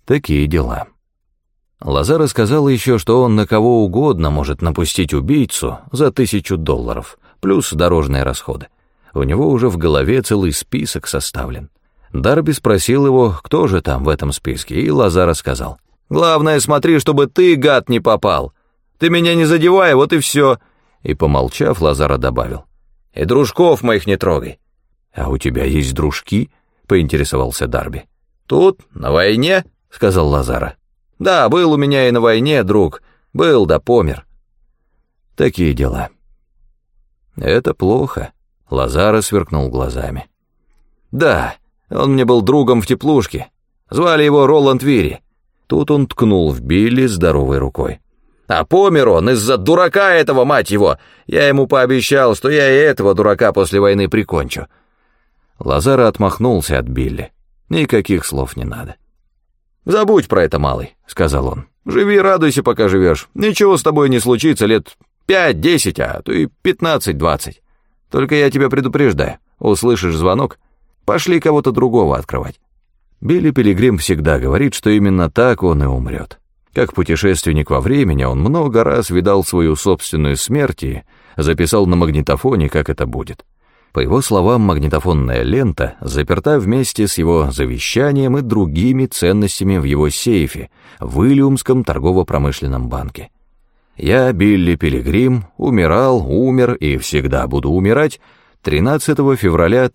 Такие дела. Лазаро сказал еще, что он на кого угодно может напустить убийцу за $1000, плюс дорожные расходы. У него уже в голове целый список составлен. Дарби спросил его, кто же там в этом списке, и Лазаро сказал: «Главное, смотри, чтобы ты, гад, не попал. Ты меня не задевай, вот и все». И, помолчав, Лазаро добавил: «И дружков моих не трогай». «А у тебя есть дружки?» — поинтересовался Дарби. «Тут, на войне», — сказал Лазаро. «Да, был у меня и на войне друг. Был, да помер». Такие дела. «Это плохо», — Лазаро сверкнул глазами. «Да, он мне был другом в теплушке. Звали его Роланд Вири». Тут он ткнул в Билли здоровой рукой. «А помер он из-за дурака этого, мать его! Я ему пообещал, что я и этого дурака после войны прикончу». Лазаро отмахнулся от Билли. «Никаких слов не надо». «Забудь про это, малый», — сказал он. «Живи, радуйся, пока живешь. Ничего с тобой не случится лет 5-10, а то и 15-20. Только я тебя предупреждаю. Услышишь звонок, пошли кого-то другого открывать». Билли Пилигрим всегда говорит, что именно так он и умрет. Как путешественник во времени, он много раз видал свою собственную смерть и записал на магнитофоне, как это будет. По его словам, магнитофонная лента заперта вместе с его завещанием и другими ценностями в его сейфе в Уильямском торгово-промышленном банке. Я, Билли Пилигрим, умер и всегда буду умирать 13 февраля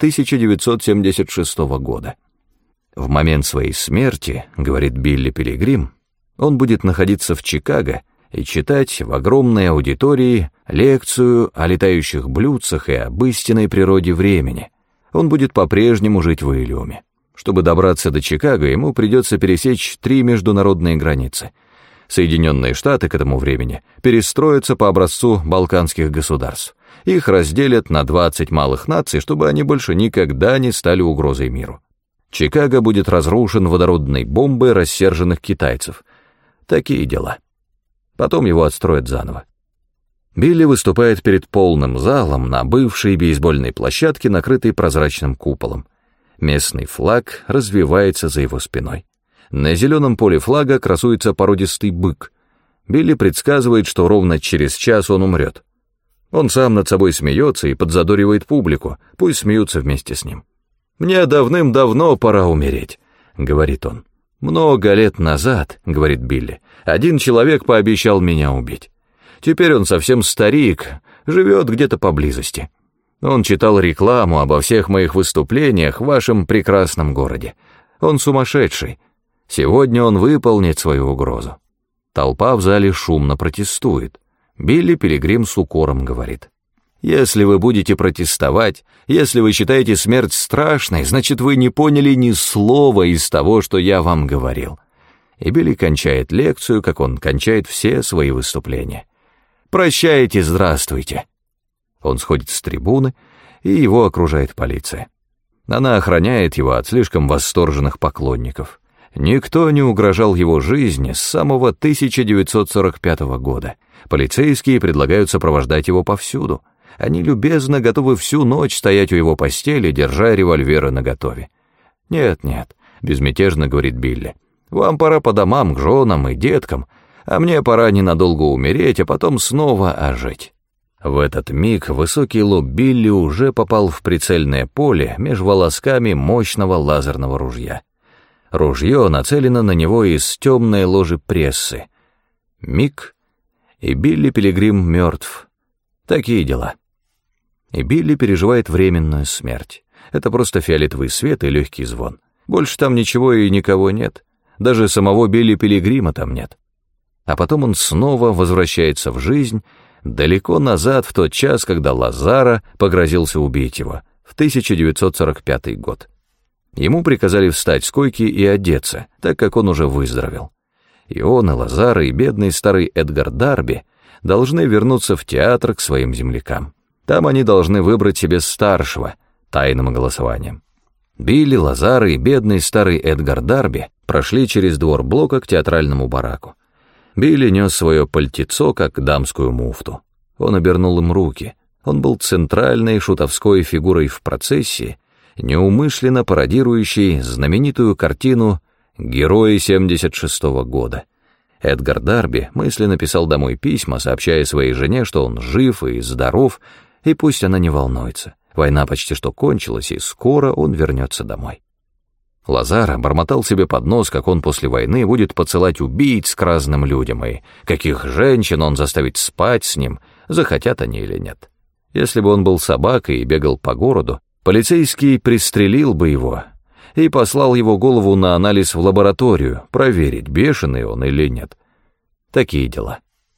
1976 года. В момент своей смерти, говорит Билли Пилигрим, он будет находиться в Чикаго и читать в огромной аудитории лекцию о летающих блюдцах и об истинной природе времени. Он будет по-прежнему жить в Уильяме. Чтобы добраться до Чикаго, ему придется пересечь 3 международные границы. Соединенные Штаты к этому времени перестроятся по образцу балканских государств. Их разделят на 20 малых наций, чтобы они больше никогда не стали угрозой миру. Чикаго будет разрушен водородной бомбой рассерженных китайцев. Такие дела. Потом его отстроят заново. Билли выступает перед полным залом на бывшей бейсбольной площадке, накрытой прозрачным куполом. Местный флаг развивается за его спиной. На зеленом поле флага красуется породистый бык. Билли предсказывает, что ровно через час он умрет. Он сам над собой смеется и подзадоривает публику, пусть смеются вместе с ним. «Мне давным-давно пора умереть», — говорит он. «Много лет назад, — говорит Билли, — один человек пообещал меня убить. Теперь он совсем старик, живет где-то поблизости. Он читал рекламу обо всех моих выступлениях в вашем прекрасном городе. Он сумасшедший. Сегодня он выполнит свою угрозу». Толпа в зале шумно протестует. Билли Пилигрим с укором говорит: «Если вы будете протестовать, если вы считаете смерть страшной, значит, вы не поняли ни слова из того, что я вам говорил». И Билли кончает лекцию, как он кончает все свои выступления. «Прощайте, здравствуйте». Он сходит с трибуны, и его окружает полиция. Она охраняет его от слишком восторженных поклонников. Никто не угрожал его жизни с самого 1945 года. Полицейские предлагают сопровождать его повсюду. Они любезно готовы всю ночь стоять у его постели, держа револьверы наготове. «Нет, — безмятежно говорит Билли, — вам пора по домам, к женам и деткам, а мне пора ненадолго умереть, а потом снова ожить». В этот миг высокий лоб Билли уже попал в прицельное поле меж волосками мощного лазерного ружья. Ружье нацелено на него из темной ложи прессы. Миг, и Билли Пилигрим мертв. Такие дела. И Билли переживает временную смерть. Это просто фиолетовый свет и легкий звон. Больше там ничего и никого нет. Даже самого Билли Пилигрима там нет. А потом он снова возвращается в жизнь, далеко назад, в тот час, когда Лазаро погрозился убить его, в 1945 год. Ему приказали встать с койки и одеться, так как он уже выздоровел. И он, и Лазаро, и бедный старый Эдгар Дарби должны вернуться в театр к своим землякам. Там они должны выбрать себе старшего тайным голосованием. Билли, Лазаро и бедный старый Эдгар Дарби прошли через двор блока к театральному бараку. Билли нес свое пальтецо, как дамскую муфту. Он обернул им руки. Он был центральной шутовской фигурой в процессии, неумышленно пародирующей знаменитую картину Герои 76-го года. Эдгар Дарби мысленно писал домой письма, сообщая своей жене, что он жив и здоров, и пусть она не волнуется. Война почти что кончилась, и скоро он вернется домой. Лазара бормотал себе под нос, как он после войны будет посылать убийц к разным людям, и каких женщин он заставит спать с ним, захотят они или нет. Если бы он был собакой и бегал по городу, полицейский пристрелил бы его и послал его голову на анализ в лабораторию, проверить, бешеный он или нет. Такие дела.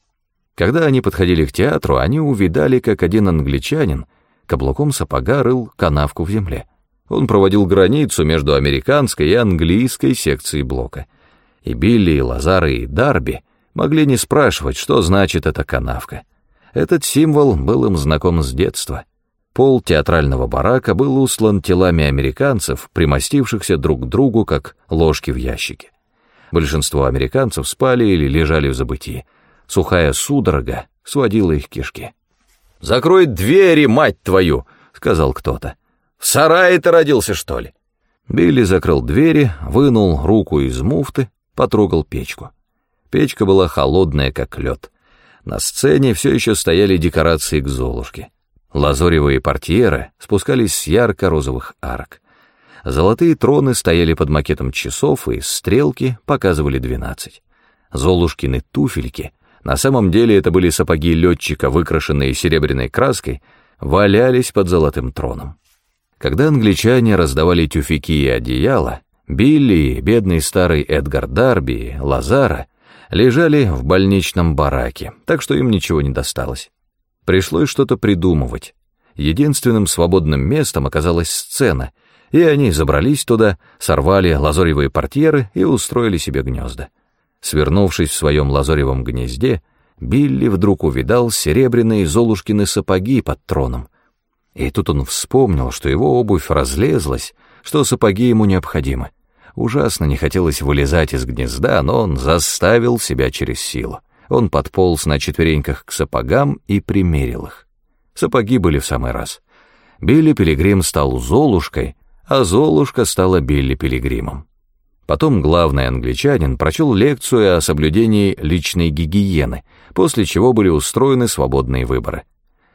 Когда они подходили к театру, они увидали, как один англичанин каблуком сапога рыл канавку в земле. Он проводил границу между американской и английской секцией блока. И Билли, и Лазара, и Дарби могли не спрашивать, что значит эта канавка. Этот символ был им знаком с детства. Пол театрального барака был устлан телами американцев, примостившихся друг к другу, как ложки в ящике. Большинство американцев спали или лежали в забытии. Сухая судорога сводила их кишки. «Закрой двери, мать твою!» — сказал кто-то. «В сарае ты родился, что ли?» Билли закрыл двери, вынул руку из муфты, потрогал печку. Печка была холодная, как лед. На сцене все еще стояли декорации к Золушке. Лазоревые портьеры спускались с ярко-розовых арок. Золотые троны стояли под макетом часов, и стрелки показывали 12. Золушкины туфельки, на самом деле это были сапоги летчика, выкрашенные серебряной краской, валялись под золотым троном. Когда англичане раздавали тюфяки и одеяла, Билли, бедный старый Эдгар Дарби, Лазара лежали в больничном бараке, так что им ничего не досталось. Пришлось что-то придумывать. Единственным свободным местом оказалась сцена, и они забрались туда, сорвали лазоревые портьеры и устроили себе гнезда. Свернувшись в своем лазоревом гнезде, Билли вдруг увидал серебряные Золушкины сапоги под троном. И тут он вспомнил, что его обувь разлезлась, что сапоги ему необходимы. Ужасно не хотелось вылезать из гнезда, но он заставил себя через силу. Он подполз на четвереньках к сапогам и примерил их. Сапоги были в самый раз. Билли Пилигрим стал Золушкой, а Золушка стала Билли Пилигримом. Потом главный англичанин прочел лекцию о соблюдении личной гигиены, после чего были устроены свободные выборы.